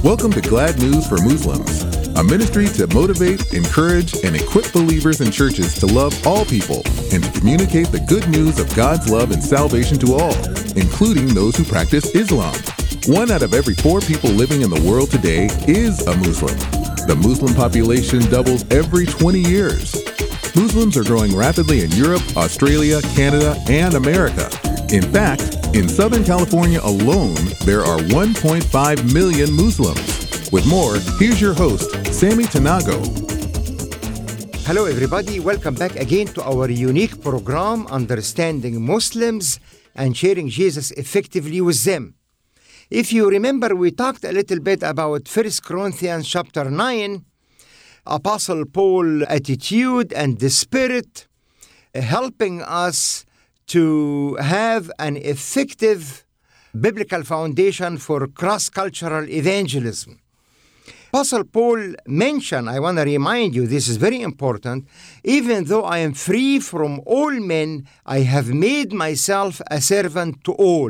Welcome to Glad News for Muslims, a ministry to motivate, encourage, and equip believers in churches to love all people and to communicate the good news of God's love and salvation to all, including those who practice Islam. 1 out of every 4 people living in the world today is a Muslim. The Muslim population doubles every 20 years. Muslims are growing rapidly in Europe, Australia, Canada, and America. In fact, in Southern California alone, there are 1.5 million Muslims. With more, here's your host, Sammy Tanago. Hello everybody, welcome back again to our unique program, Understanding Muslims and Sharing Jesus Effectively with Them. If you remember, we talked a little bit about 1 Corinthians chapter 9, Apostle Paul's attitude and the Spirit helping us to have an effective biblical foundation for cross-cultural evangelism. Apostle Paul mentioned, I want to remind you, this is very important, even though I am free from all men, I have made myself a servant to all.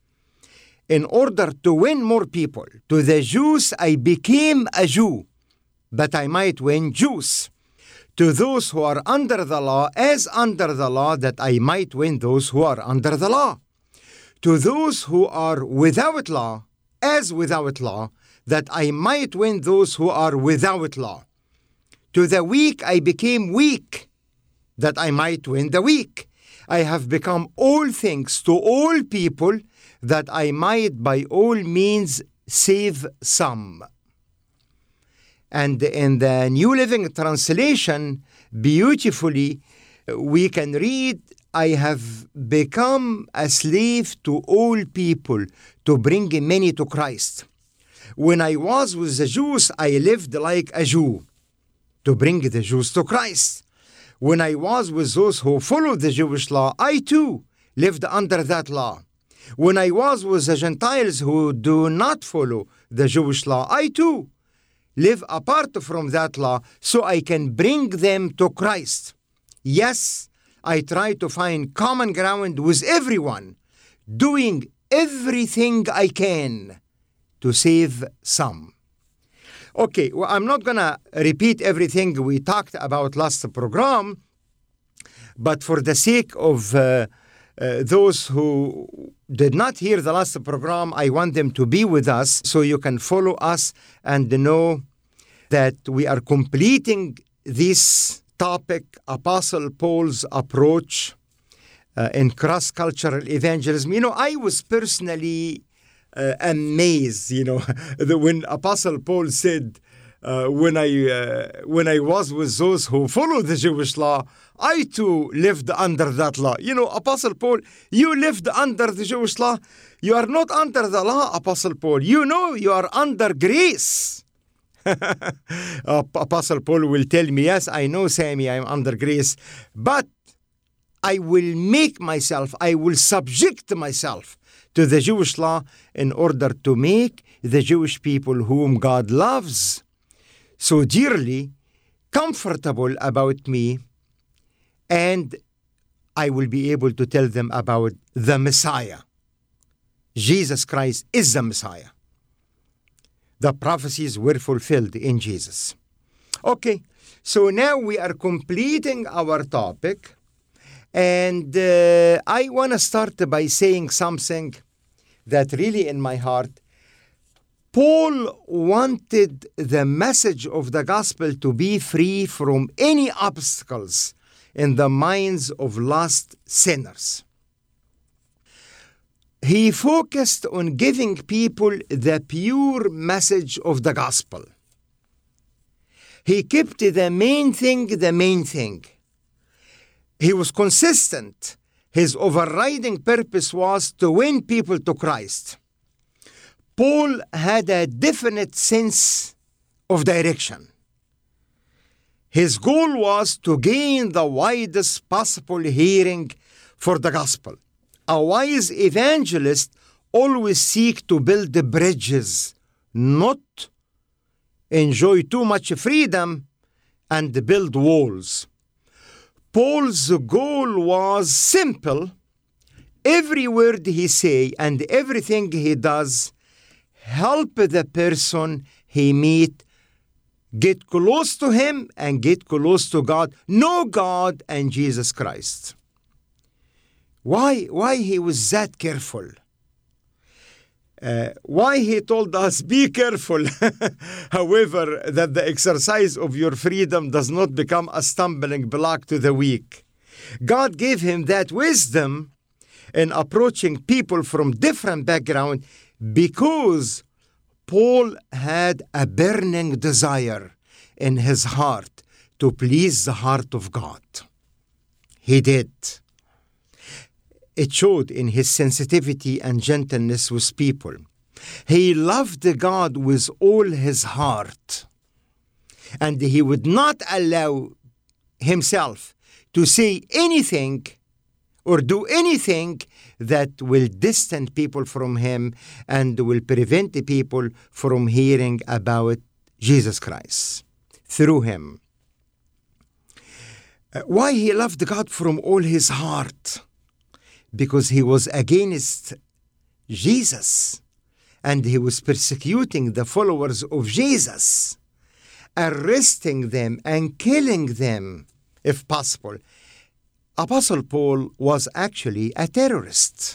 In order to win more people, to the Jews I became a Jew, that I might win Jews. To those who are under the law, as under the law, that I might win those who are under the law. To those who are without law, as without law, that I might win those who are without law. To the weak I became weak, that I might win the weak. I have become all things to all people, that I might by all means save some. And in the New Living Translation, beautifully, we can read, I have become a slave to all people to bring many to Christ. When I was with the Jews, I lived like a Jew to bring the Jews to Christ. When I was with those who followed the Jewish law, I too lived under that law. When I was with the Gentiles who do not follow the Jewish law, I too live apart from that law so I can bring them to Christ. Yes, I try to find common ground with everyone, doing everything I can to save some. Okay, well, I'm not going to repeat everything we talked about last program, but for the sake of those who did not hear the last program, I want them to be with us so you can follow us and know that we are completing this topic, Apostle Paul's approach in cross-cultural evangelism. You know, I was personally amazed, when Apostle Paul said, when I was with those who follow the Jewish law, I too lived under that law. You know, Apostle Paul, you lived under the Jewish law. You are not under the law, Apostle Paul. You know you are under grace. Apostle Paul will tell me, yes, I know, Sammy, I'm under grace, but I will I will subject myself to the Jewish law in order to make the Jewish people whom God loves so dearly comfortable about me, and I will be able to tell them about the Messiah. Jesus Christ is the Messiah. The prophecies were fulfilled in Jesus. Okay, so now we are completing our topic, and I want to start by saying something that really in my heart. Paul wanted the message of the gospel to be free from any obstacles in the minds of lost sinners. He focused on giving people the pure message of the gospel. He kept the main thing. He was consistent. His overriding purpose was to win people to Christ. Paul had a definite sense of direction. His goal was to gain the widest possible hearing for the gospel. A wise evangelist always seeks to build the bridges, not enjoy too much freedom and build walls. Paul's goal was simple. Every word he say and everything he does help the person he meet get close to him and get close to God, know God and Jesus Christ. Why he was that careful? Why he told us, be careful, however, that the exercise of your freedom does not become a stumbling block to the weak. God gave him that wisdom in approaching people from different backgrounds because Paul had a burning desire in his heart to please the heart of God. He did. It showed in his sensitivity and gentleness with people. He loved God with all his heart, and he would not allow himself to say anything or do anything that will distance people from him and will prevent the people from hearing about Jesus Christ through him. Why he loved God from all his heart? Because he was against Jesus, and he was persecuting the followers of Jesus, arresting them and killing them if possible. Apostle Paul was actually a terrorist.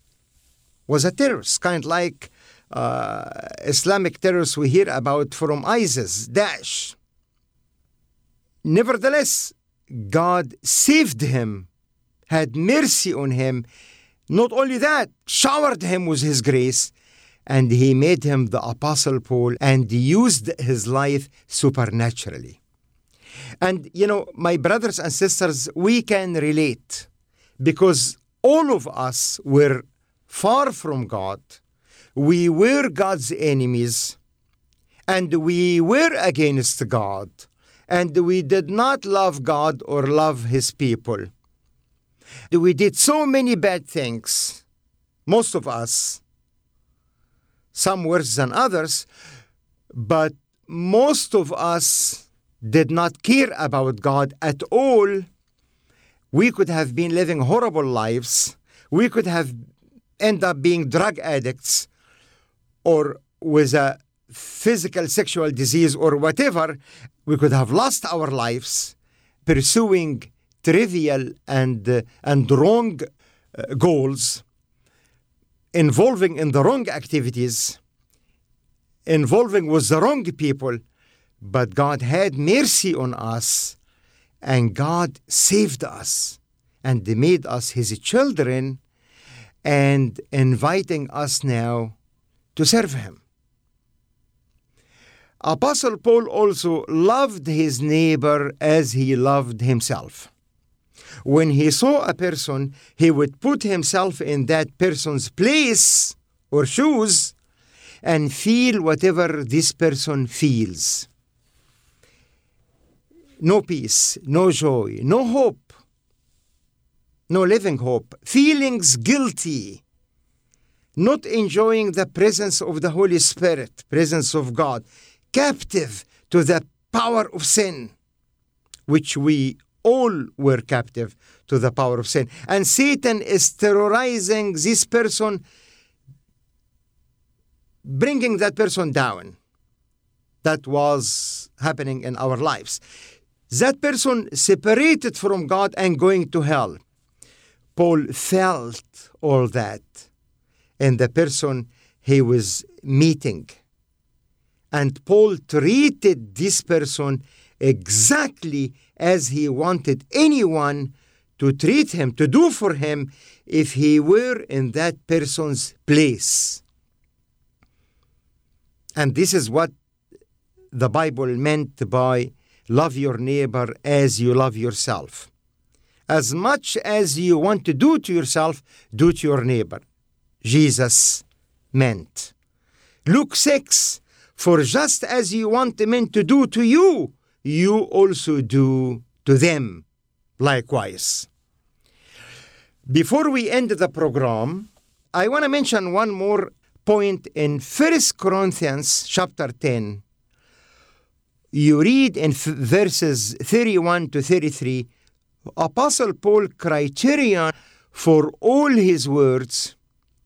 Kind like Islamic terrorists we hear about from ISIS, Daesh. Nevertheless, God saved him, had mercy on him. Not only that, showered him with his grace, and he made him the Apostle Paul and used his life supernaturally. And, my brothers and sisters, we can relate because all of us were far from God. We were God's enemies, and we were against God, and we did not love God or love his people. We did so many bad things, most of us, some worse than others, but most of us did not care about God at all. We could have been living horrible lives. We could have ended up being drug addicts or with a physical sexual disease or whatever. We could have lost our lives pursuing trivial and wrong goals, involving in the wrong activities, involving with the wrong people. But God had mercy on us, and God saved us and made us his children and inviting us now to serve him. Apostle Paul also loved his neighbor as he loved himself. When he saw a person, he would put himself in that person's place or shoes and feel whatever this person feels. No peace, no joy, no hope, no living hope, feelings guilty, not enjoying the presence of the Holy Spirit, presence of God, captive to the power of sin, which we all were captive to the power of sin. And Satan is terrorizing this person, bringing that person down. That was happening in our lives. That person separated from God and going to hell. Paul felt all that in the person he was meeting. And Paul treated this person exactly as he wanted anyone to treat him, to do for him, if he were in that person's place. And this is what the Bible meant by love your neighbor as you love yourself. As much as you want to do to yourself, do to your neighbor. Jesus meant. Luke 6, for just as you want men to do to you, you also do to them likewise. Before we end the program, I want to mention one more point in 1 Corinthians chapter 10. You read in verses 31 to 33, Apostle Paul criterion for all his words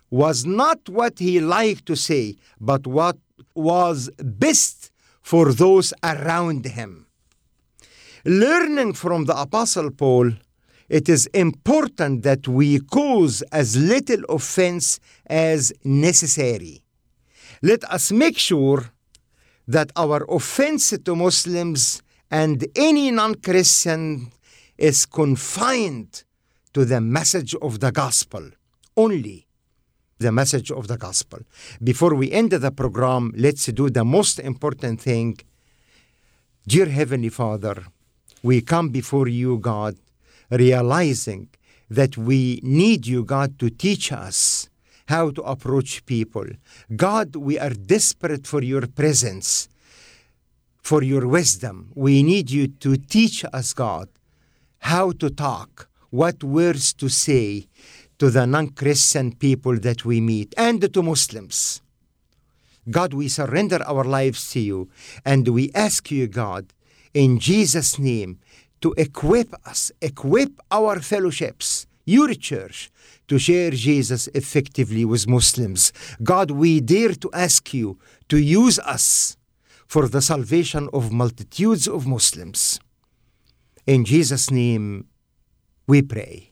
was not what he liked to say, but what was best for those around him. Learning from the Apostle Paul, it is important that we cause as little offense as necessary. Let us make sure that our offense to Muslims and any non-Christian is confined to the message of the gospel, only the message of the gospel. Before we end the program, let's do the most important thing. Dear Heavenly Father, we come before you, God, realizing that we need you, God, to teach us how to approach people. God, we are desperate for your presence, for your wisdom. We need you to teach us, God, how to talk, what words to say to the non-Christian people that we meet and to Muslims. God, we surrender our lives to you, and we ask you, God, in Jesus' name, to equip us, equip our fellowships, your church, to share Jesus effectively with Muslims. God, we dare to ask you to use us for the salvation of multitudes of Muslims. In Jesus' name, we pray.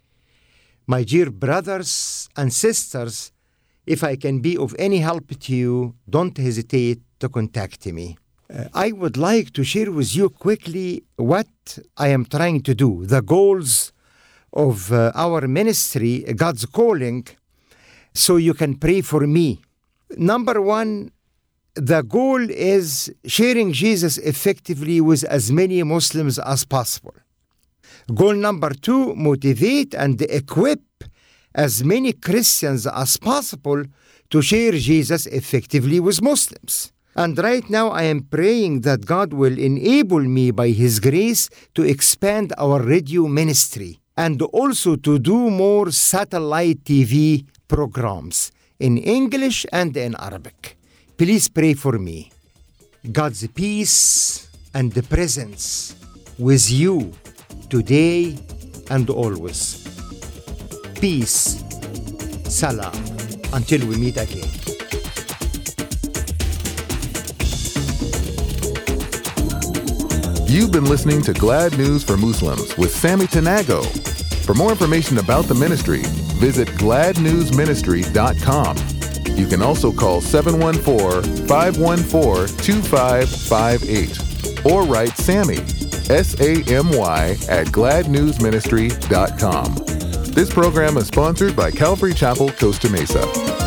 My dear brothers and sisters, if I can be of any help to you, don't hesitate to contact me. I would like to share with you quickly what I am trying to do, the goals of our ministry, God's Calling, so you can pray for me. Number one, the goal is sharing Jesus effectively with as many Muslims as possible. Goal number two, motivate and equip as many Christians as possible to share Jesus effectively with Muslims. And right now I am praying that God will enable me by His grace to expand our radio ministry and also to do more satellite TV programs in English and in Arabic. Please pray for me. God's peace and the presence with you today and always. Peace. Salam. Until we meet again. You've been listening to Glad News for Muslims with Sammy Tanago. For more information about the ministry, visit gladnewsministry.com. You can also call 714-514-2558 or write Sammy, SAMY, at gladnewsministry.com. This program is sponsored by Calvary Chapel, Costa Mesa.